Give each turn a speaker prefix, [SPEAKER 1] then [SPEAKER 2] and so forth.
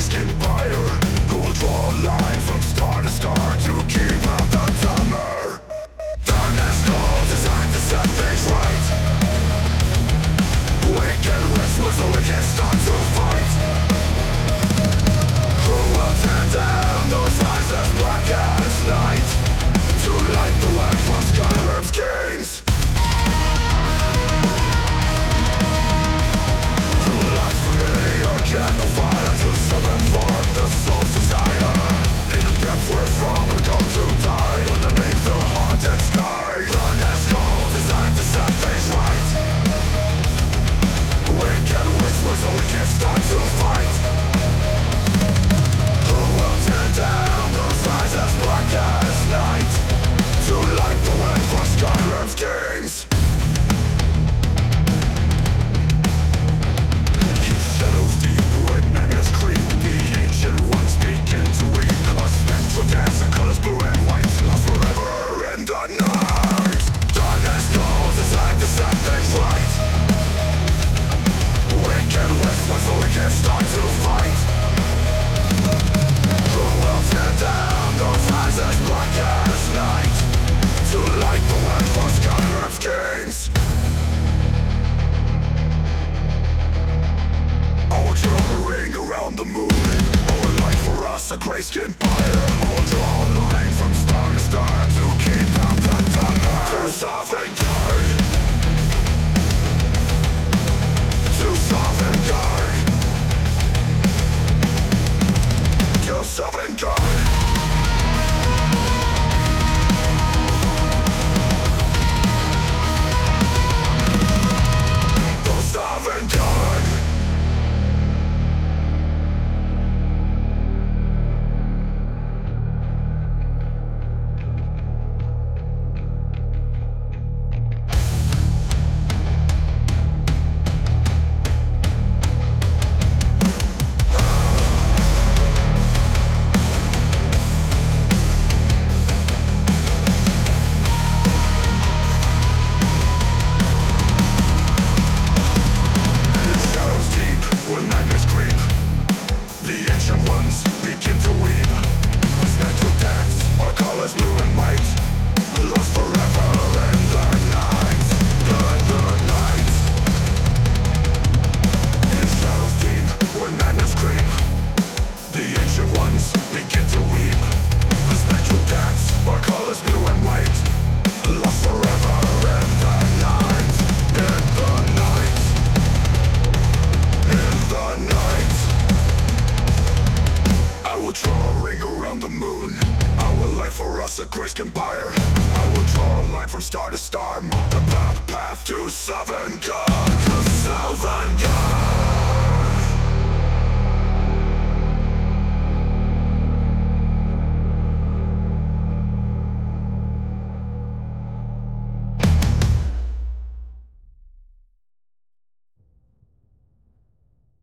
[SPEAKER 1] Grayskin buyer who will draw a line from star to star to keep out the summer. Darkness calls designed to set things right. Wicked whispers so we can start to fight. Who will tear down those eyes as black as night to light the way for Skyrim's kings? Candle fire to summon forth the soul's desire. In the depths we're from, we come to die underneath the haunted sky. Blood has cold, designed to set things right. Wicked whispers so we can start to fight. Who will tear down those eyes as black as night to light the way for Skyrim's kings? Dance in colors blue and white, love forever in the night. Darkness calls, designed to set things right. Wicked whispers so we can start to fight. Who will tear down those eyes as black as night to light the way for Skyrim's kings? I will draw a ring around the moon. For us, a grayskin fire. We'll draw a line from star to star to keep out the thunder. Too soft and dark, too soft and dark, too soft and dark. Too soft and dark. A grayskin buyer. I will draw a line from star to star, mark the path to Southern God, to Southern God.